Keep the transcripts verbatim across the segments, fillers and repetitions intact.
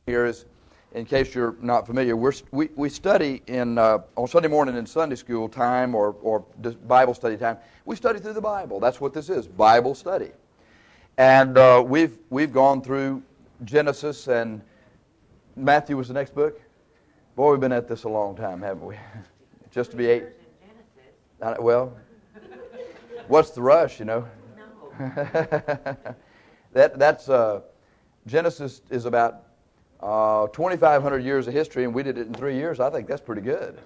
Here is, in case you're not familiar, we're, we we study in uh, on Sunday morning in Sunday school time or or Bible study time. We study through the Bible. That's what this is, Bible study. And uh, we've we've gone through Genesis, and Matthew was the next book. Boy, we've been at this a long time, haven't we? Just to be eight. Uh, well, what's the rush, you know? No. that that's uh, Genesis is about Uh, twenty-five hundred years of history, and we did it in three years. I think that's pretty good.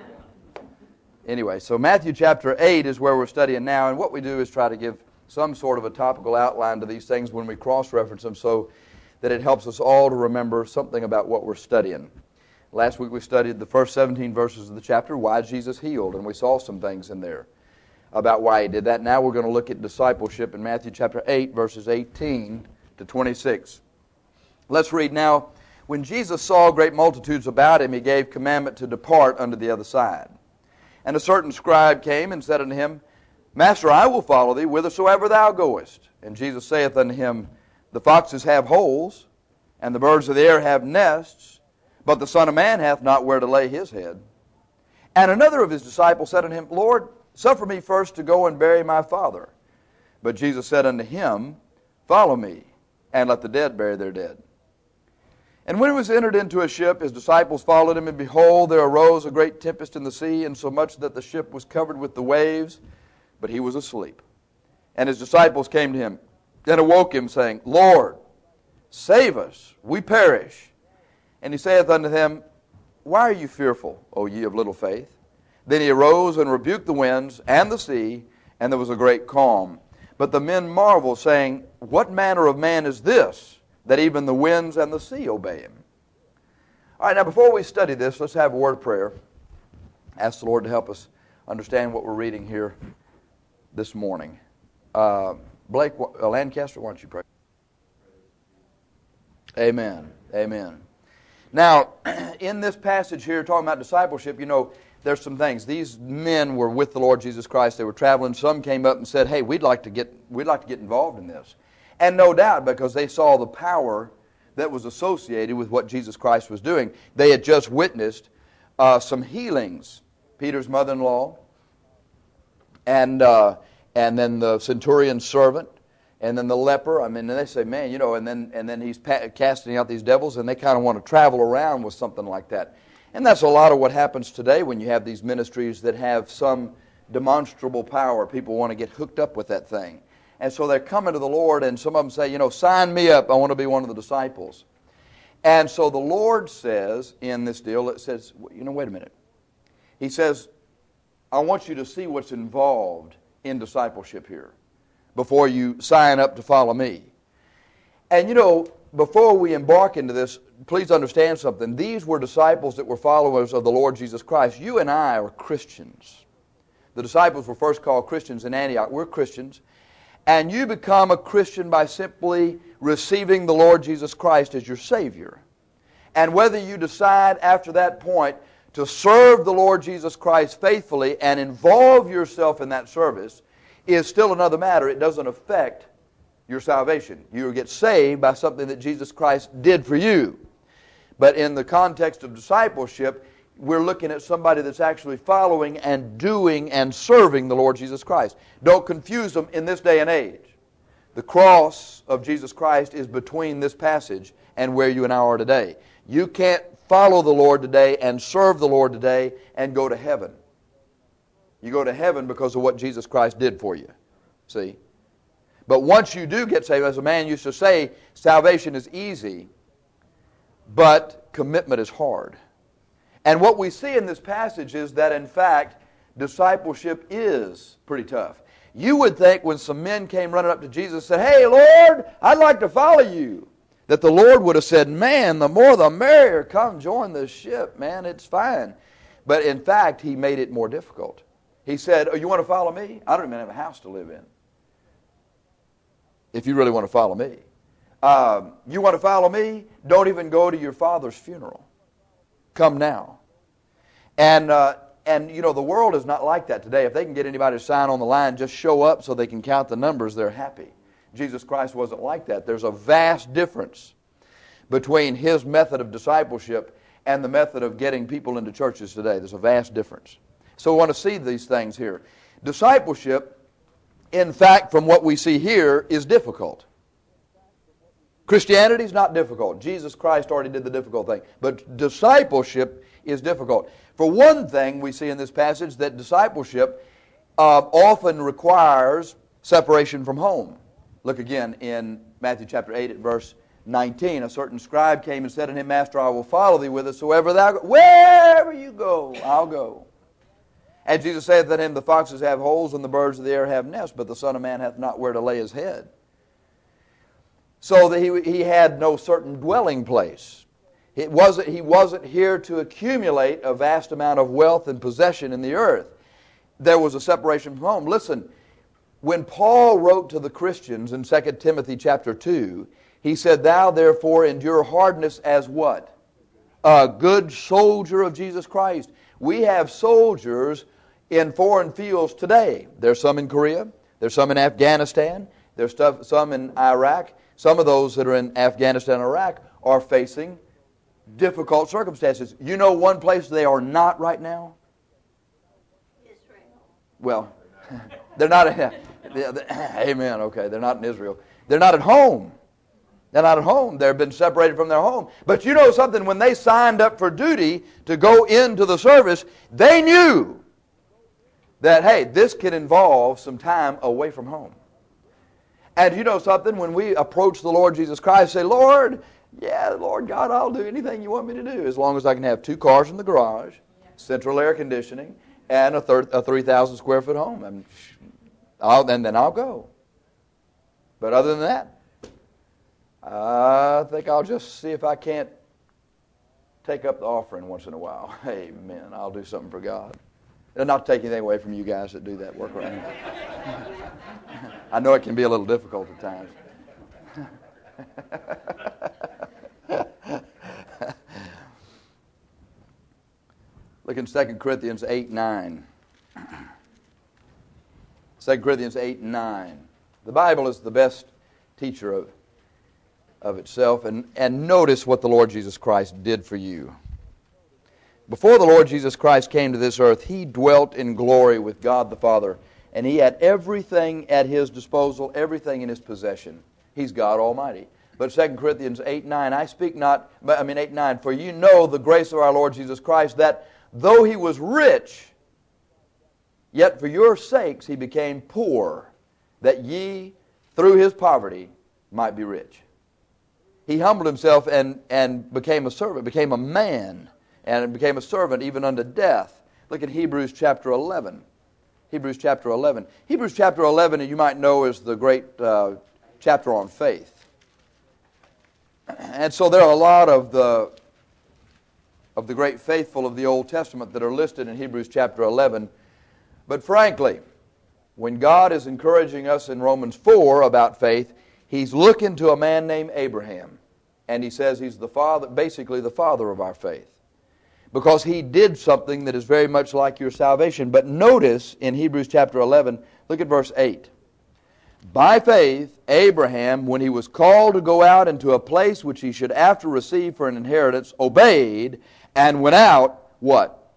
Anyway, so Matthew chapter eight is where we're studying now, and what we do is try to give some sort of a topical outline to these things when we cross-reference them so that it helps us all to remember something about what we're studying. Last week we studied the first seventeen verses of the chapter, why Jesus healed, and we saw some things in there about why he did that. Now we're going to look at discipleship in Matthew chapter eight, verses eighteen to twenty-six. Let's read now. When Jesus saw great multitudes about him, he gave commandment to depart unto the other side. And a certain scribe came and said unto him, Master, I will follow thee whithersoever thou goest. And Jesus saith unto him, The foxes have holes, and the birds of the air have nests, but the Son of Man hath not where to lay his head. And another of his disciples said unto him, Lord, suffer me first to go and bury my father. But Jesus said unto him, Follow me, and let the dead bury their dead. And when he was entered into a ship, his disciples followed him, and behold, there arose a great tempest in the sea, insomuch that the ship was covered with the waves, but he was asleep. And his disciples came to him, and awoke him, saying, Lord, save us, we perish. And he saith unto them, Why are you fearful, O ye of little faith? Then he arose and rebuked the winds and the sea, and there was a great calm. But the men marveled, saying, What manner of man is this, that even the winds and the sea obey him? All right, now before we study this, let's have a word of prayer. Ask the Lord to help us understand what we're reading here this morning. Uh, Blake uh, Lancaster, why don't you pray? Amen. Amen. Now, in this passage here, talking about discipleship, you know, there's some things. These men were with the Lord Jesus Christ. They were traveling. Some came up and said, "Hey, we'd like to get we'd like to get involved in this." And no doubt, because they saw the power that was associated with what Jesus Christ was doing. They had just witnessed uh, some healings. Peter's mother-in-law, and uh, and then the centurion's servant, and then the leper. I mean, and they say, man, you know, and then and then he's pa- casting out these devils, and they kind of want to travel around with something like that. And that's a lot of what happens today when you have these ministries that have some demonstrable power. People want to get hooked up with that thing. And so they're coming to the Lord, and some of them say, you know, sign me up. I want to be one of the disciples. And so the Lord says in this deal, it says, you know, wait a minute. He says, I want you to see what's involved in discipleship here before you sign up to follow me. And, you know, before we embark into this, please understand something. These were disciples that were followers of the Lord Jesus Christ. You and I are Christians. The disciples were first called Christians in Antioch. We're Christians. And you become a Christian by simply receiving the Lord Jesus Christ as your Savior. And whether you decide after that point to serve the Lord Jesus Christ faithfully and involve yourself in that service is still another matter. It doesn't affect your salvation. You get saved by something that Jesus Christ did for you. But in the context of discipleship, we're looking at somebody that's actually following and doing and serving the Lord Jesus Christ. Don't confuse them in this day and age. The cross of Jesus Christ is between this passage and where you and I are today. You can't follow the Lord today and serve the Lord today and go to heaven. You go to heaven because of what Jesus Christ did for you. See? But once you do get saved, as a man used to say, salvation is easy, but commitment is hard. And what we see in this passage is that, in fact, discipleship is pretty tough. You would think when some men came running up to Jesus and said, hey, Lord, I'd like to follow you, that the Lord would have said, man, the more the merrier. Come join the ship, man, it's fine. But in fact, he made it more difficult. He said, oh, you want to follow me? I don't even have a house to live in. If you really want to follow me. Um, you want to follow me? Don't even go to your father's funeral. Come now. And, uh, and you know, the world is not like that today. If they can get anybody to sign on the line, just show up so they can count the numbers, they're happy. Jesus Christ wasn't like that. There's a vast difference between his method of discipleship and the method of getting people into churches today. There's a vast difference. So we want to see these things here. Discipleship, in fact, from what we see here, is difficult. Christianity is not difficult. Jesus Christ already did the difficult thing. But discipleship is difficult. For one thing, we see in this passage that discipleship uh, often requires separation from home. Look again in Matthew chapter eight at verse nineteen. A certain scribe came and said unto him, Master, I will follow thee whithersoever thou go. Wherever you go, I'll go. And Jesus saith unto him, The foxes have holes, and the birds of the air have nests, but the Son of Man hath not where to lay his head. So that he, he had no certain dwelling place. It wasn't, he wasn't here to accumulate a vast amount of wealth and possession in the earth. There was a separation from home. Listen, when Paul wrote to the Christians in Second Timothy chapter two, he said, Thou therefore endure hardness as what? A good soldier of Jesus Christ. We have soldiers in foreign fields today. There's some in Korea. There's some in Afghanistan. There's stuff, some in Iraq. Some of those that are in Afghanistan and Iraq are facing difficult circumstances. You know one place they are not right now? Israel. Well, they're not. Amen. Okay, they're not in Israel. They're not at home. They're not at home. They've been separated from their home. But you know something? When they signed up for duty to go into the service, they knew that, hey, this could involve some time away from home. And you know something? When we approach the Lord Jesus Christ, say, Lord, yeah, Lord God, I'll do anything you want me to do as long as I can have two cars in the garage, central air conditioning, and a, thir- a three thousand square foot home. And, I'll, and then I'll go. But other than that, I think I'll just see if I can't take up the offering once in a while. Amen. I'll do something for God. And not take anything away from you guys that do that work right now. I know it can be a little difficult at times. Look in Second Corinthians eight nine. Second Corinthians eight nine. The Bible is the best teacher of, of itself. And, and notice what the Lord Jesus Christ did for you. Before the Lord Jesus Christ came to this earth, He dwelt in glory with God the Father. And He had everything at His disposal, everything in His possession. He's God Almighty. But Second Corinthians eight nine, I speak not, I mean eight nine, for you know the grace of our Lord Jesus Christ, that though He was rich, yet for your sakes He became poor, that ye through His poverty might be rich. He humbled Himself and, and became a servant, became a man, and became a servant even unto death. Look at Hebrews chapter eleven. Hebrews chapter eleven. Hebrews chapter eleven, you might know, is the great uh, chapter on faith. And so there are a lot of the of the great faithful of the Old Testament that are listed in Hebrews chapter eleven. But frankly, when God is encouraging us in Romans four about faith, He's looking to a man named Abraham. And He says he's the father, basically the father of our faith. Because he did something that is very much like your salvation. But notice in Hebrews chapter eleven, look at verse eight. By faith, Abraham, when he was called to go out into a place which he should after receive for an inheritance, obeyed and went out, what?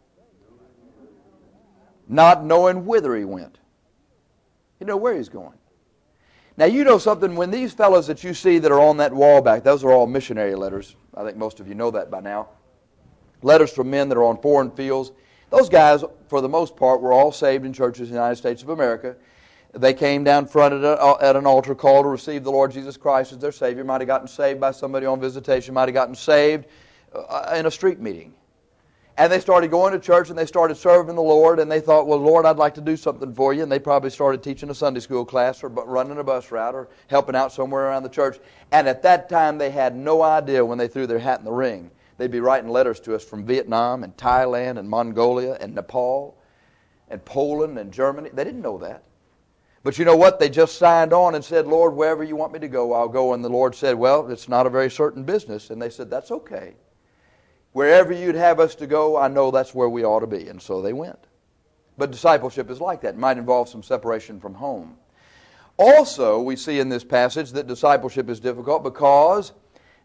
Not knowing whither he went. He didn't know where he's going. Now you know something, when these fellows that you see that are on that wall back, those are all missionary letters. I think most of you know that by now. Letters from men that are on foreign fields. Those guys, for the most part, were all saved in churches in the United States of America. They came down front at, a, at an altar call to receive the Lord Jesus Christ as their Savior. Might have gotten saved by somebody on visitation. Might have gotten saved uh, in a street meeting. And they started going to church and they started serving the Lord. And they thought, well, Lord, I'd like to do something for you. And they probably started teaching a Sunday school class or running a bus route or helping out somewhere around the church. And at that time, they had no idea when they threw their hat in the ring. They'd be writing letters to us from Vietnam and Thailand and Mongolia and Nepal and Poland and Germany. They didn't know that. But you know what? They just signed on and said, Lord, wherever you want me to go, I'll go. And the Lord said, well, it's not a very certain business. And they said, that's okay. Wherever you'd have us to go, I know that's where we ought to be. And so they went. But discipleship is like that. It might involve some separation from home. Also, we see in this passage that discipleship is difficult because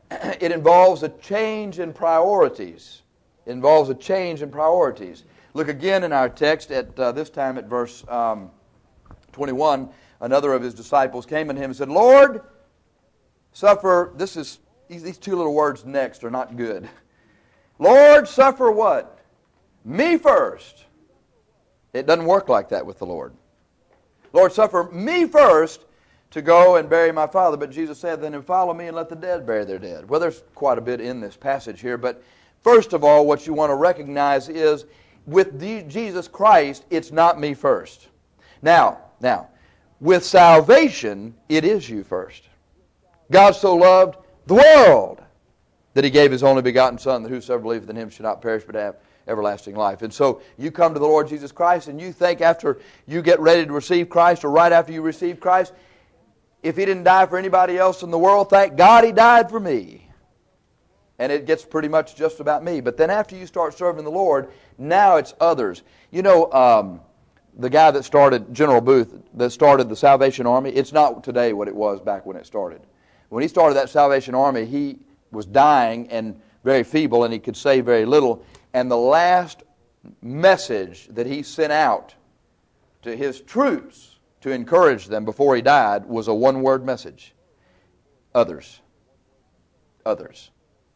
it involves a change in priorities. It involves a change in priorities. Look again in our text at uh, this time at verse um, twenty-one. Another of his disciples came unto him and said, Lord, suffer, this is, these two little words next are not good. Lord, suffer what? Me first. It doesn't work like that with the Lord. Lord, suffer me first to go and bury my father. But Jesus said, then follow me and let the dead bury their dead. Well, there's quite a bit in this passage here. But first of all, what you want to recognize is with Jesus Christ, it's not me first. Now, now, with salvation, it is you first. God so loved the world that He gave His only begotten Son, that whosoever believeth in Him should not perish but have everlasting life. And so you come to the Lord Jesus Christ and you think after you get ready to receive Christ or right after you receive Christ, if He didn't die for anybody else in the world, thank God He died for me. And it gets pretty much just about me. But then after you start serving the Lord, now it's others. You know, um, the guy that started, General Booth, that started the Salvation Army, it's not today what it was back when it started. When he started that Salvation Army, he was dying and very feeble, and he could say very little. And the last message that he sent out to his troops to encourage them before he died was a one-word message. Others. Others.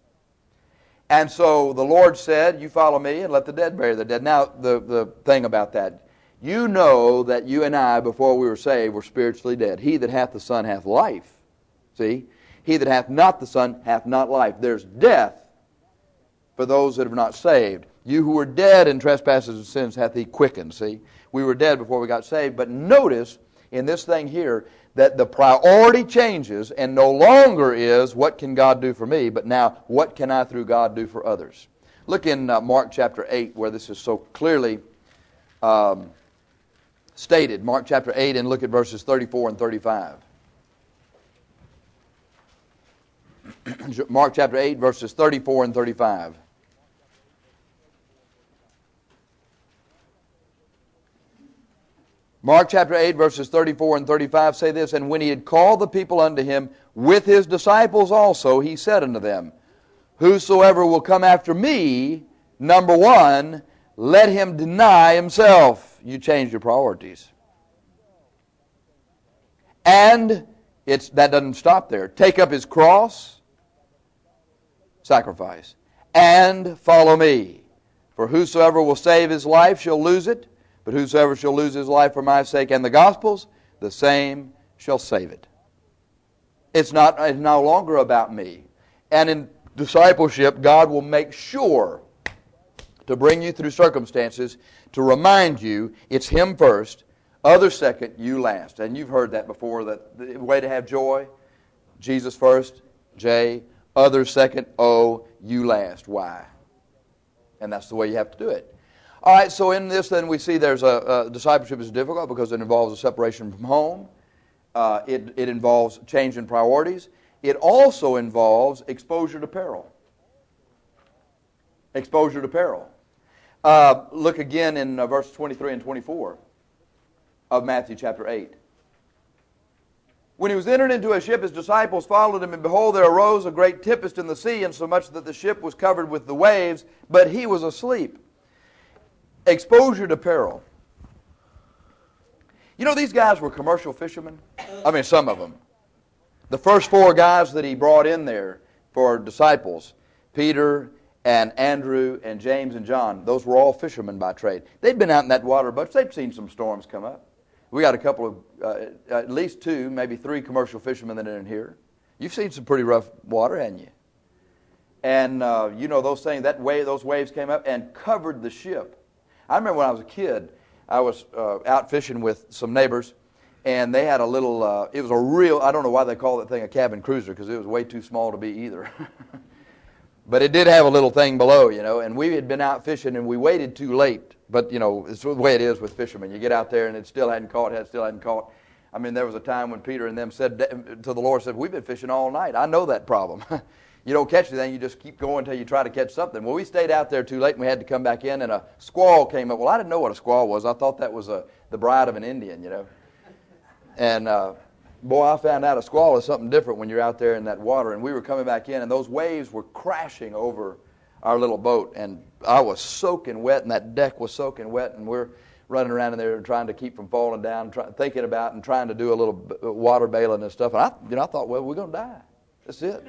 And so the Lord said, you follow me and let the dead bury their dead. Now, the, the thing about that, you know that you and I, before we were saved, were spiritually dead. He that hath the Son hath life. See? He that hath not the Son hath not life. There's death for those that are not saved. You who were dead in trespasses and sins hath He quickened. See? We were dead before we got saved. But notice in this thing here that the priority changes and no longer is what can God do for me, but now what can I through God do for others. Look in uh, Mark chapter eight where this is so clearly um, stated. Mark chapter eight, and look at verses thirty-four and thirty-five. Mark chapter eight, verses thirty-four and thirty-five. Mark chapter eight, verses thirty-four and thirty-five say this, and when He had called the people unto Him with His disciples also, He said unto them, whosoever will come after me, number one, let him deny himself. You change your priorities. And it's that doesn't stop there. Take up his cross, sacrifice, and follow me. For whosoever will save his life shall lose it, but whosoever shall lose his life for my sake and the gospel's, the same shall save it. It's not it's no longer about me. And in discipleship, God will make sure to bring you through circumstances to remind you it's Him first, others second, you last. And you've heard that before, that the way to have joy, Jesus first, J, others second, O, you last, Y. And that's the way you have to do it. All right, so in this then we see there's a, a discipleship is difficult because it involves a separation from home. Uh, it, it involves change in priorities. It also involves exposure to peril. Exposure to peril. Uh, look again in uh, verse twenty-three and twenty-four of Matthew chapter eight. When he was entered into a ship, his disciples followed him, and behold, there arose a great tempest in the sea, insomuch that the ship was covered with the waves, but he was asleep. Exposure to peril. You know, these guys were commercial fishermen. I mean, some of them. The first four guys that he brought in there for disciples, Peter and Andrew and James and John, those were all fishermen by trade. They'd been out in that water a bunch. They'd seen some storms come up. We got a couple of, uh, at least two, maybe three commercial fishermen that are in here. You've seen some pretty rough water, haven't you? And uh, you know those things, that wave, those waves came up and covered the ship. I remember when I was a kid, I was uh, out fishing with some neighbors, and they had a little, uh, it was a real, I don't know why they call that thing a cabin cruiser, because it was way too small to be either. But it did have a little thing below, you know, and we had been out fishing, and we waited too late. But, you know, it's the way it is with fishermen. You get out there, and it still hadn't caught, it still hadn't caught. I mean, there was a time when Peter and them said to the Lord, said, we've been fishing all night. I know that problem. You don't catch anything, you just keep going until you try to catch something. Well, we stayed out there too late, and we had to come back in, and a squall came up. Well, I didn't know what a squall was. I thought that was a, the bride of an Indian, you know. And uh, boy, I found out a squall is something different when you're out there in that water. And we were coming back in, and those waves were crashing over our little boat. And I was soaking wet, and that deck was soaking wet, and we're running around in there trying to keep from falling down, try, thinking about and trying to do a little water bailing and stuff. And I, you know, I thought, well, we're going to die. That's it.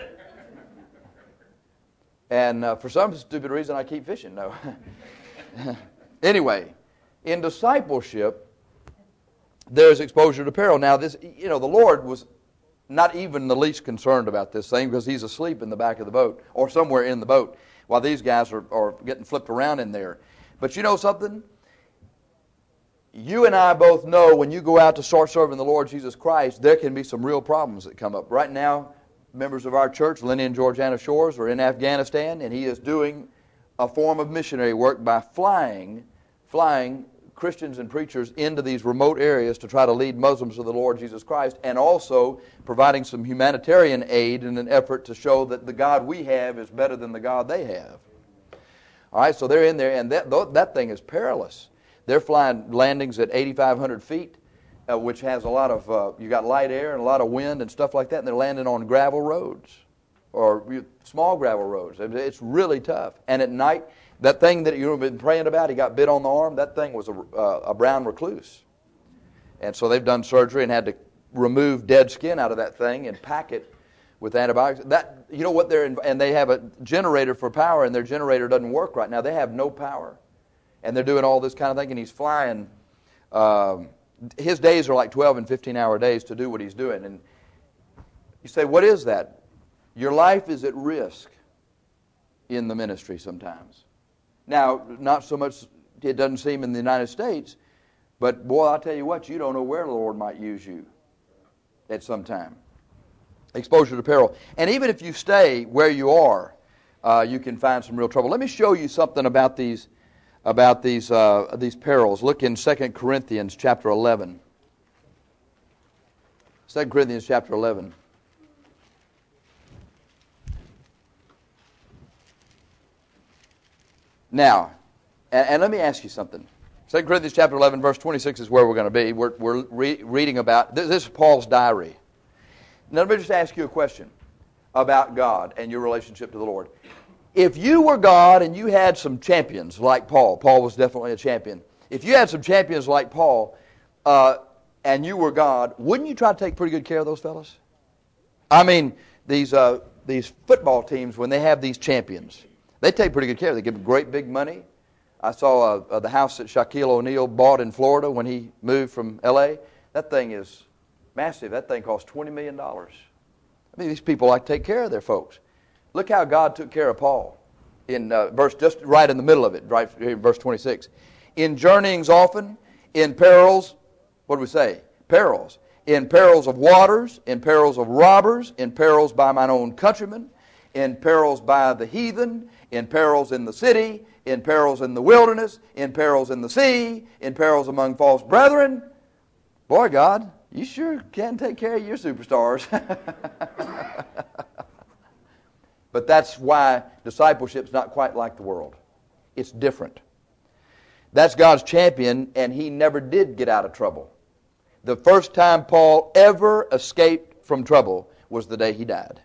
And uh, for some stupid reason, I keep fishing. No. Anyway, in discipleship, there's exposure to peril. Now, this, you know, the Lord was not even the least concerned about this thing because he's asleep in the back of the boat or somewhere in the boat while these guys are, are getting flipped around in there. But you know something? You and I both know when you go out to start serving the Lord Jesus Christ, there can be some real problems that come up. Right now, members of our church, Lenny and Georgiana Shores, are in Afghanistan, and he is doing a form of missionary work by flying, flying Christians and preachers into these remote areas to try to lead Muslims to the Lord Jesus Christ, and also providing some humanitarian aid in an effort to show that the God we have is better than the God they have. All right, so they're in there, and that, that thing is perilous. They're flying landings at eighty-five hundred feet, uh, which has a lot of, uh, you got light air and a lot of wind and stuff like that, and they're landing on gravel roads, or small gravel roads. It's really tough. And at night, that thing that you've been praying about, he got bit on the arm, that thing was a, uh, a brown recluse. And so they've done surgery and had to remove dead skin out of that thing and pack it with antibiotics. That, you know what they're, in, and they have a generator for power, and their generator doesn't work right now. They have no power. And they're doing all this kind of thing, and he's flying. Um, his days are like twelve and fifteen hour days to do what he's doing. And you say, what is that? Your life is at risk in the ministry sometimes. Now, not so much, it doesn't seem in the United States, but boy, I'll tell you what, you don't know where the Lord might use you at some time. Exposure to peril. And even if you stay where you are, uh, you can find some real trouble. Let me show you something about these about these uh, these perils. Look in Second Corinthians chapter eleven. Second Corinthians chapter eleven. Now, and, and let me ask you something. Second Corinthians chapter eleven, verse twenty-six is where we're going to be. We're, we're re- reading about, this, this is Paul's diary. Now, let me just ask you a question about God and your relationship to the Lord. If you were God and you had some champions like Paul, Paul was definitely a champion. If you had some champions like Paul uh, and you were God, wouldn't you try to take pretty good care of those fellas? I mean, these uh, these football teams, when they have these champions, they take pretty good care. They give them great big money. I saw uh, uh, the house that Shaquille O'Neal bought in Florida when he moved from L A. That thing is massive. That thing costs twenty million dollars. I mean, these people like to take care of their folks. Look how God took care of Paul in uh, verse, just right in the middle of it, right here, verse twenty-six. In journeyings often, in perils, what do we say? Perils. In perils of waters, in perils of robbers, in perils by mine own countrymen, in perils by the heathen, in perils in the city, in perils in the wilderness, in perils in the sea, in perils among false brethren. Boy, God, you sure can take care of your superstars. But that's why discipleship's not quite like the world. It's different. That's God's champion, and he never did get out of trouble. The first time Paul ever escaped from trouble was the day he died.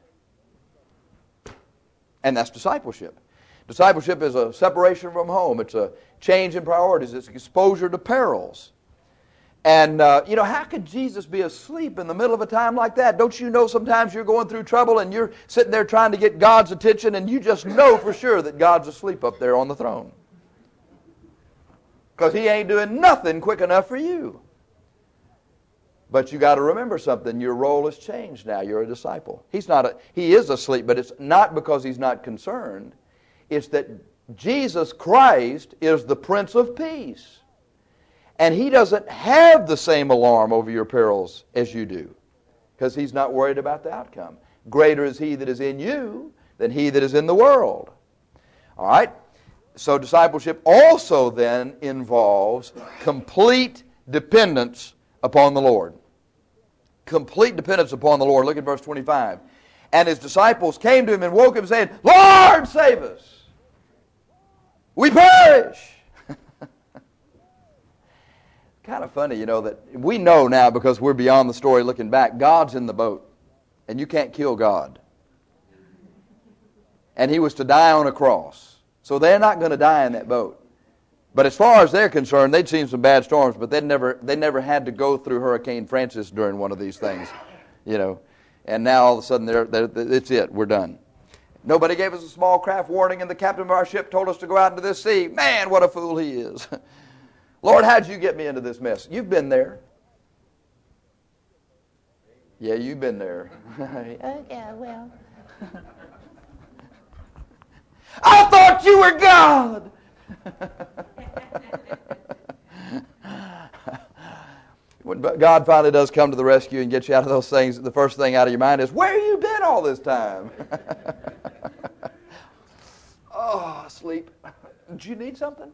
And that's discipleship. Discipleship is a separation from home. It's a change in priorities. It's exposure to perils. And, uh, you know, how could Jesus be asleep in the middle of a time like that? Don't you know sometimes you're going through trouble and you're sitting there trying to get God's attention and you just know for sure that God's asleep up there on the throne? Because he ain't doing nothing quick enough for you. But you got to remember something. Your role has changed now. You're a disciple. He's not a, he is asleep, but it's not because he's not concerned. It's that Jesus Christ is the Prince of Peace. And he doesn't have the same alarm over your perils as you do, because he's not worried about the outcome. Greater is he that is in you than he that is in the world. All right? So discipleship also then involves complete dependence upon the Lord. Complete dependence upon the Lord. Look at verse twenty-five. And his disciples came to him and woke him saying, Lord, save us. We perish. kind of funny, you know, that we know now because we're beyond the story looking back, God's in the boat, and you can't kill God. And he was to die on a cross. So they're not going to die in that boat. But as far as they're concerned, they'd seen some bad storms, but they never they never had to go through Hurricane Francis during one of these things, you know. And now all of a sudden, they're, they're, it's it, we're done. Nobody gave us a small craft warning, and the captain of our ship told us to go out into this sea. Man, what a fool he is. Lord, how'd you get me into this mess? You've been there. Yeah, you've been there. Oh, yeah, well. I thought you were God. When God finally does come to the rescue and get you out of those things, the first thing out of your mind is, where have you been all this time? Oh, sleep. Did you need something?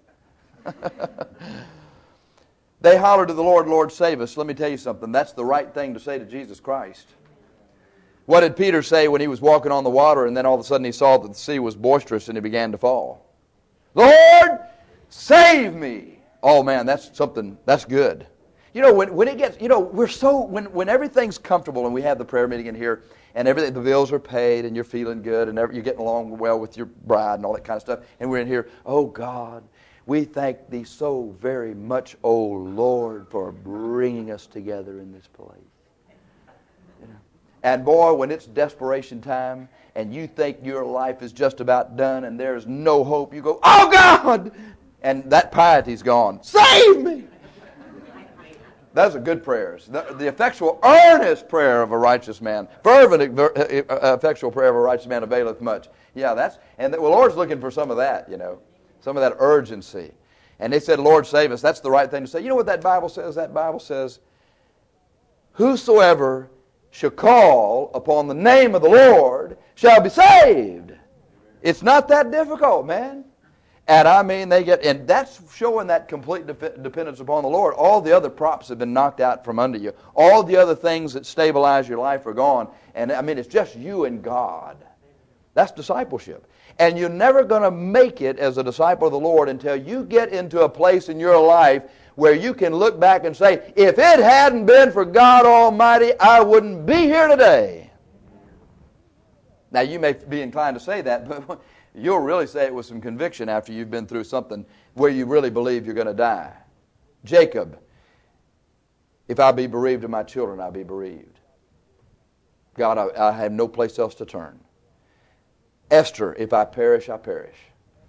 They hollered to the Lord, Lord, save us. Let me tell you something. That's the right thing to say to Jesus Christ. What did Peter say when he was walking on the water and then all of a sudden he saw that the sea was boisterous and he began to fall? Lord, save me. Oh, man, that's something, that's good. You know, when, when it gets, you know, we're so, when, when everything's comfortable and we have the prayer meeting in here and everything, the bills are paid and you're feeling good and every, you're getting along well with your bride and all that kind of stuff, and we're in here, oh, God, we thank thee so very much, O Lord, for bringing us together in this place. You know? And boy, when it's desperation time and you think your life is just about done and there's no hope, you go, oh God! And that piety's gone. Save me! Those are good prayers. The, the effectual, earnest prayer of a righteous man, fervent, effectual prayer of a righteous man availeth much. Yeah, that's, and the well, Lord's looking for some of that, you know. Some of that urgency. And they said, Lord, save us. That's the right thing to say. You know what that Bible says? That Bible says, whosoever shall call upon the name of the Lord shall be saved. It's not that difficult, man. And I mean, they get, and that's showing that complete de- dependence upon the Lord. All the other props have been knocked out from under you. All the other things that stabilize your life are gone. And I mean, it's just you and God. That's discipleship. And you're never going to make it as a disciple of the Lord until you get into a place in your life where you can look back and say, if it hadn't been for God Almighty, I wouldn't be here today. Now, you may be inclined to say that, but you'll really say it with some conviction after you've been through something where you really believe you're going to die. Jacob, if I be bereaved of my children, I'll be bereaved. God, I, I have no place else to turn. Esther, if I perish, I perish.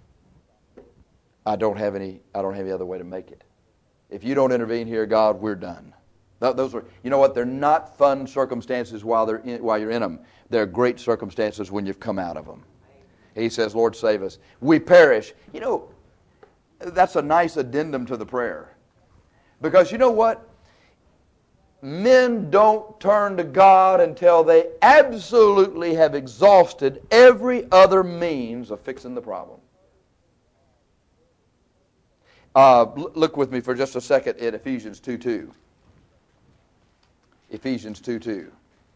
I don't have any. I don't have any other way to make it. If you don't intervene here, God, we're done. Those are. You know what? They're not fun circumstances while they're in, while you're in them. They're great circumstances when you've come out of them. He says, "Lord, save us. We perish." You know, that's a nice addendum to the prayer, because you know what? Men don't turn to God until they absolutely have exhausted every other means of fixing the problem. Uh, look with me for just a second at Ephesians two two. Ephesians two two.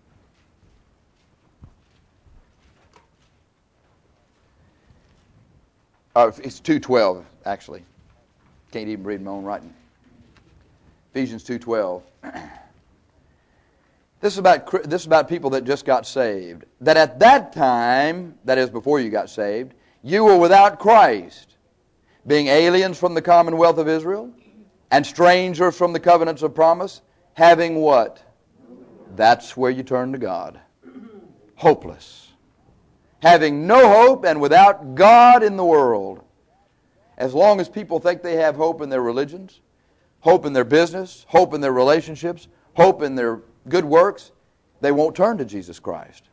Uh, it's two twelve, actually. Can't even read my own writing. Ephesians two twelve. This is about this is about people that just got saved. That at that time, that is before you got saved, you were without Christ, being aliens from the commonwealth of Israel, and strangers from the covenants of promise, having what? That's where you turn to God. Hopeless. Having no hope and without God in the world. As long as people think they have hope in their religions, hope in their business, hope in their relationships, hope in their good works, they won't turn to Jesus Christ.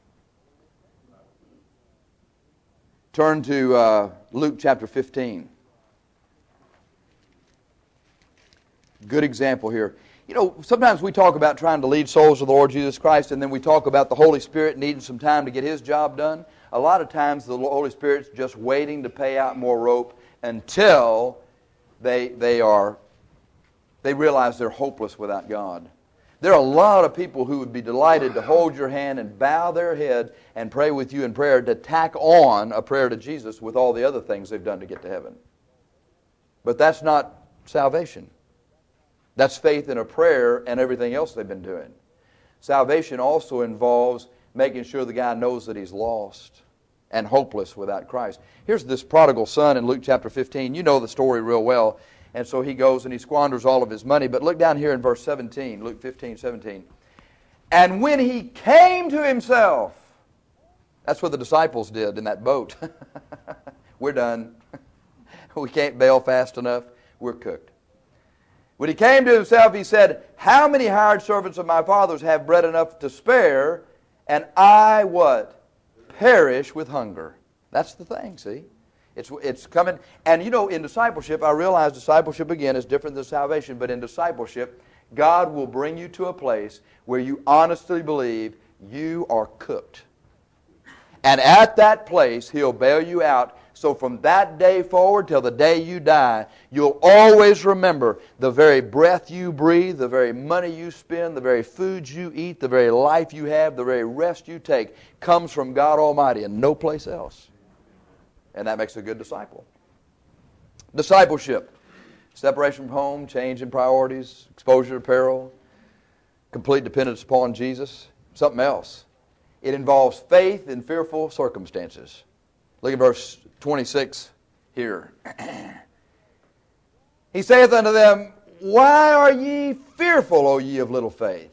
Turn to uh, Luke chapter fifteen. Good example here. You know, sometimes we talk about trying to lead souls to the Lord Jesus Christ, and then we talk about the Holy Spirit needing some time to get His job done. A lot of times the Holy Spirit's just waiting to pay out more rope until they they are they realize they're hopeless without God. There are a lot of people who would be delighted to hold your hand and bow their head and pray with you in prayer, to tack on a prayer to Jesus with all the other things they've done to get to heaven. But that's not salvation. That's faith in a prayer and everything else they've been doing. Salvation also involves making sure the guy knows that he's lost and hopeless without Christ. Here's this prodigal son in Luke chapter fifteen. You know the story real well. And so he goes and he squanders all of his money. But look down here in verse seventeen, Luke fifteen, seventeen. And when he came to himself, that's what the disciples did in that boat. We're done. We can't bail fast enough. We're cooked. When he came to himself, he said, how many hired servants of my father's have bread enough to spare, and I, what? Perish with hunger. That's the thing, see? It's, it's coming. And you know, in discipleship, I realize discipleship, again, is different than salvation, but in discipleship, God will bring you to a place where you honestly believe you are cooked. And at that place, He'll bail you out. So from that day forward till the day you die, you'll always remember the very breath you breathe, the very money you spend, the very food you eat, the very life you have, the very rest you take comes from God Almighty and no place else. And that makes a good disciple. Discipleship. Separation from home, change in priorities, exposure to peril, complete dependence upon Jesus. Something else. It involves faith in fearful circumstances. Look at verse twenty-six here. He saith unto them, why are ye fearful, O ye of little faith?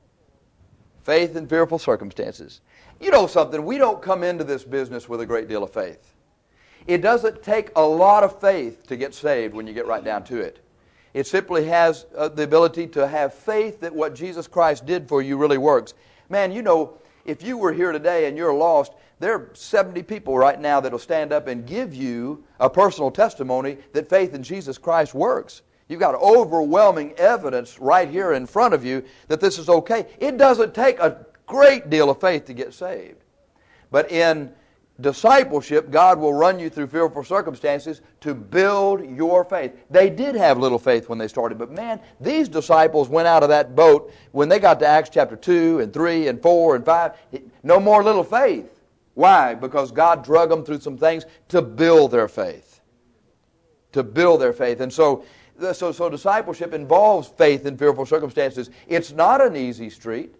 Faith in fearful circumstances. You know something, we don't come into this business with a great deal of faith. It doesn't take a lot of faith to get saved when you get right down to it. It simply has uh, the ability to have faith that what Jesus Christ did for you really works. Man, you know, if you were here today and you're lost, there are seventy people right now that will stand up and give you a personal testimony that faith in Jesus Christ works. You've got overwhelming evidence right here in front of you that this is okay. It doesn't take a great deal of faith to get saved. But in discipleship, God will run you through fearful circumstances to build your faith. They did have little faith when they started, but man, these disciples went out of that boat when they got to Acts chapter two and three and four and five. No more little faith. Why? Because God drug them through some things to build their faith. To build their faith. And so, so, so discipleship involves faith in fearful circumstances. It's not an easy street,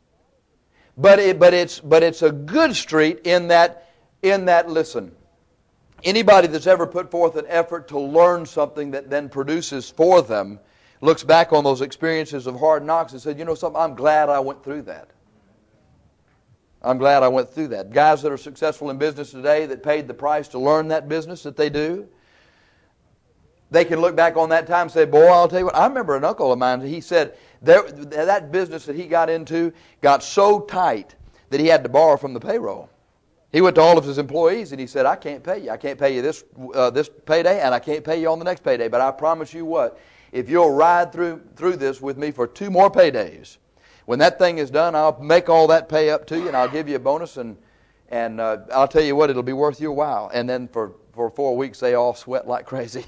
but it, but it's but it's a good street in that In that, listen, anybody that's ever put forth an effort to learn something that then produces for them looks back on those experiences of hard knocks and said, you know something, I'm glad I went through that. I'm glad I went through that. Guys that are successful in business today that paid the price to learn that business that they do, they can look back on that time and say, boy, I'll tell you what, I remember an uncle of mine, he said there, that business that he got into got so tight that he had to borrow from the payroll. He went to all of his employees and he said, I can't pay you. I can't pay you this uh, this payday and I can't pay you on the next payday. But I promise you what, if you'll ride through through this with me for two more paydays, when that thing is done, I'll make all that pay up to you and I'll give you a bonus and and uh, I'll tell you what, it'll be worth your while. And then for, for four weeks, they all sweat like crazy.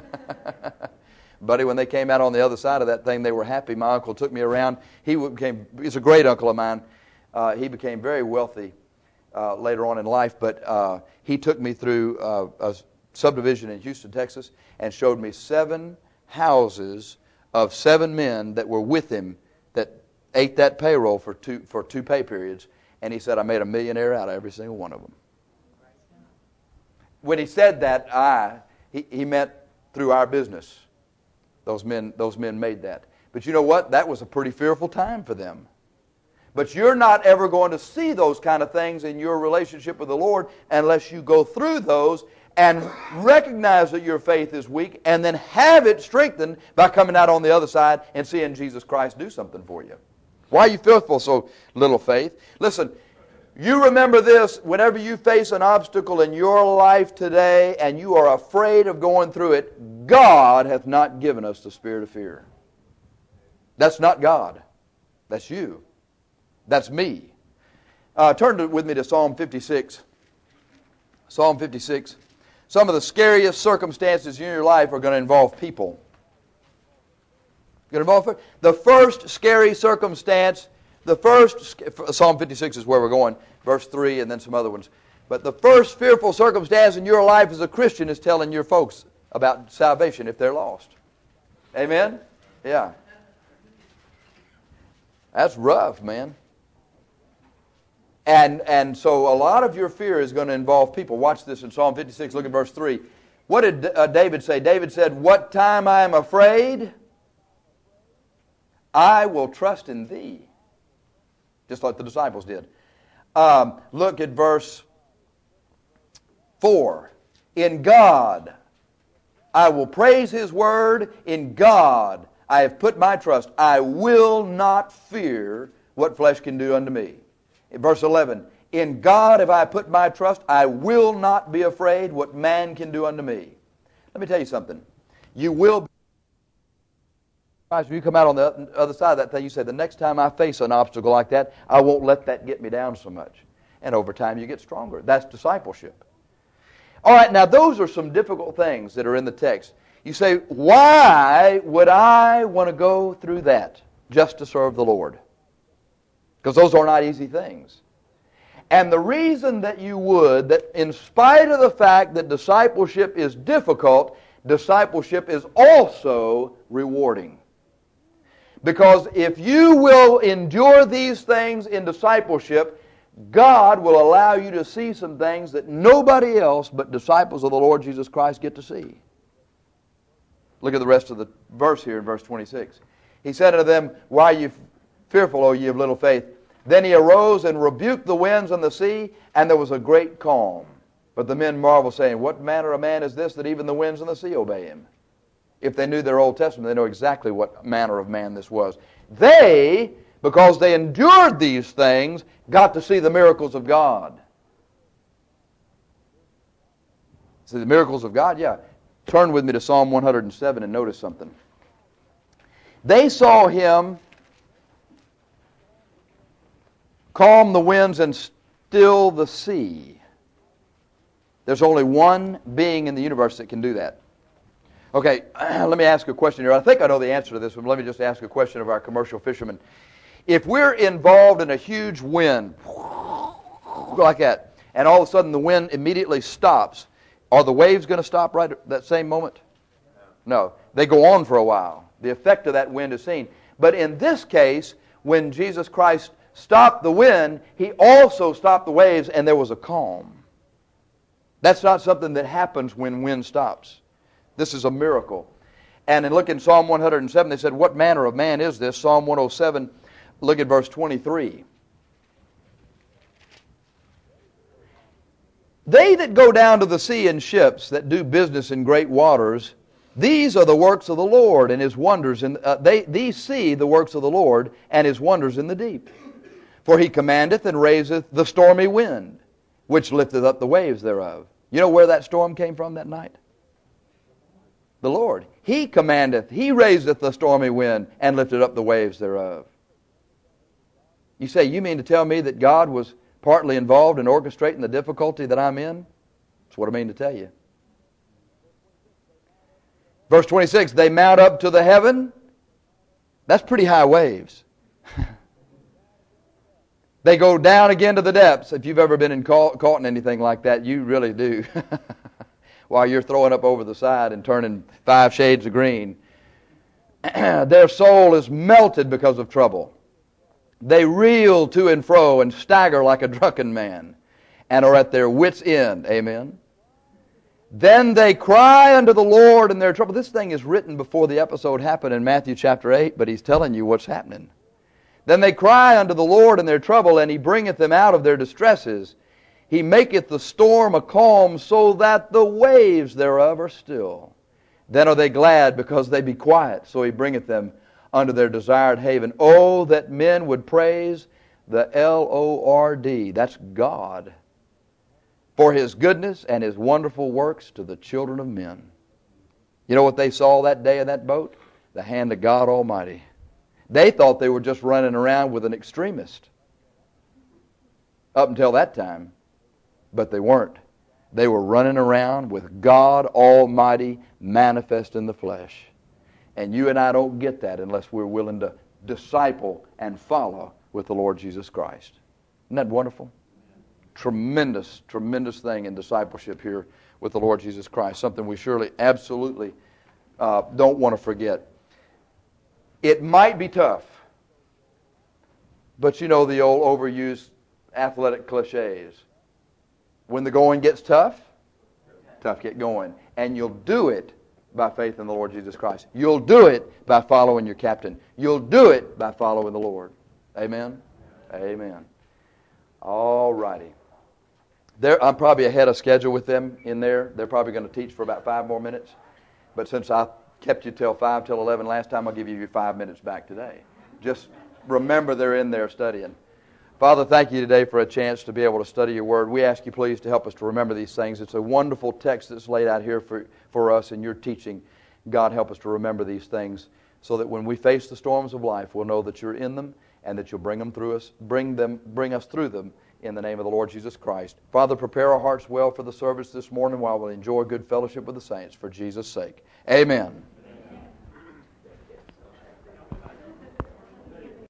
Buddy, when they came out on the other side of that thing, they were happy. My uncle took me around. He became, he's a great uncle of mine. Uh, he became very wealthy Uh, later on in life, but uh, he took me through uh, a subdivision in Houston, Texas, and showed me seven houses of seven men that were with him that ate that payroll for two for two pay periods, and he said, I made a millionaire out of every single one of them. When he said that, I he, he meant through our business. Those men, those men made that. But you know what? That was a pretty fearful time for them. But you're not ever going to see those kind of things in your relationship with the Lord unless you go through those and recognize that your faith is weak and then have it strengthened by coming out on the other side and seeing Jesus Christ do something for you. Why are you fearful, so little faith? Listen, you remember this, whenever you face an obstacle in your life today and you are afraid of going through it, God hath not given us the spirit of fear. That's not God. That's you. That's me. Uh, turn to, with me to Psalm fifty-six. Psalm fifty-six. Some of the scariest circumstances in your life are going to involve people. Going to involve the first scary circumstance. The first Psalm fifty-six is where we're going, verse three, and then some other ones. But the first fearful circumstance in your life as a Christian is telling your folks about salvation if they're lost. Amen. Yeah. That's rough, man. And and so a lot of your fear is going to involve people. Watch this in Psalm fifty-six, look at verse three. What did uh, David say? David said, "What time I am afraid, I will trust in thee." Just like the disciples did. Um, look at verse four. In God I will praise His word. In God I have put my trust. I will not fear what flesh can do unto me. In verse eleven. In God have I put my trust. I will not be afraid what man can do unto me. Let me tell you something. You will be surprised when you come out on the other side of that thing. You say, the next time I face an obstacle like that, I won't let that get me down so much. And over time you get stronger. That's discipleship. All right, now those are some difficult things that are in the text. You say, why would I want to go through that just to serve the Lord? Because those are not easy things. And the reason that you would, that in spite of the fact that discipleship is difficult, discipleship is also rewarding. Because if you will endure these things in discipleship, God will allow you to see some things that nobody else but disciples of the Lord Jesus Christ get to see. Look at the rest of the verse here in verse twenty-six. He said unto them, "Why are you fearful, O ye of little faith?" Then he arose and rebuked the winds and the sea, and there was a great calm. But the men marveled, saying, "What manner of man is this, that even the winds and the sea obey him?" If they knew their Old Testament, they know exactly what manner of man this was. They, because they endured these things, got to see the miracles of God. See the miracles of God? Yeah. Turn with me to Psalm one hundred seven and notice something. They saw Him calm the winds and still the sea. There's only one being in the universe that can do that. Okay, let me ask a question here. I think I know the answer to this one, but let me just ask a question of our commercial fishermen. If we're involved in a huge wind, like that, and all of a sudden the wind immediately stops, are the waves going to stop right at that same moment? No. They go on for a while. The effect of that wind is seen. But in this case, when Jesus Christ stopped the wind, He also stopped the waves, and there was a calm. That's not something that happens when wind stops. This is a miracle. And in look in Psalm one hundred seven, they said, "What manner of man is this?" Psalm one oh seven, look at verse twenty-three. "They that go down to the sea in ships, that do business in great waters, these are the works of the Lord, and His wonders in uh, they these see the works of the Lord and His wonders in the deep. For He commandeth and raiseth the stormy wind, which lifteth up the waves thereof." You know where that storm came from that night? The Lord. He commandeth, He raiseth the stormy wind, and lifted up the waves thereof. You say, you mean to tell me that God was partly involved in orchestrating the difficulty that I'm in? That's what I mean to tell you. Verse twenty-six, "They mount up to the heaven." That's pretty high waves. "They go down again to the depths." If you've ever been in caught, caught in anything like that, you really do. While you're throwing up over the side and turning five shades of green. "Their soul is melted because of trouble. They reel to and fro and stagger like a drunken man, and are at their wits' end." Amen. "Then they cry unto the Lord in their trouble." This thing is written before the episode happened in Matthew chapter eight, but He's telling you what's happening. "Then they cry unto the Lord in their trouble, and He bringeth them out of their distresses. He maketh the storm a calm, so that the waves thereof are still. Then are they glad, because they be quiet, so He bringeth them unto their desired haven. Oh, that men would praise the L O R D, that's God, for His goodness and His wonderful works to the children of men." You know what they saw that day in that boat? The hand of God Almighty. They thought they were just running around with an extremist up until that time, but they weren't. They were running around with God Almighty manifest in the flesh. And you and I don't get that unless we're willing to disciple and follow with the Lord Jesus Christ. Isn't that wonderful? Tremendous, tremendous thing in discipleship here with the Lord Jesus Christ. Something we surely, absolutely uh, don't want to forget. It might be tough. But you know the old overused athletic cliches. When the going gets tough, tough get going. And you'll do it by faith in the Lord Jesus Christ. You'll do it by following your captain. You'll do it by following the Lord. Amen? Amen. All righty. There, I'm probably ahead of schedule with them in there. They're probably going to teach for about five more minutes. But since I kept you till five, till eleven last time, I'll give you your five minutes back today. Just remember they're in there studying. Father, thank you today for a chance to be able to study your word. We ask you please to help us to remember these things. It's a wonderful text that's laid out here for, for us in your teaching. God, help us to remember these things so that when we face the storms of life, we'll know that you're in them and that you'll bring them through us, bring them, bring us through them in the name of the Lord Jesus Christ. Father, prepare our hearts well for the service this morning while we enjoy good fellowship with the saints for Jesus' sake. Amen.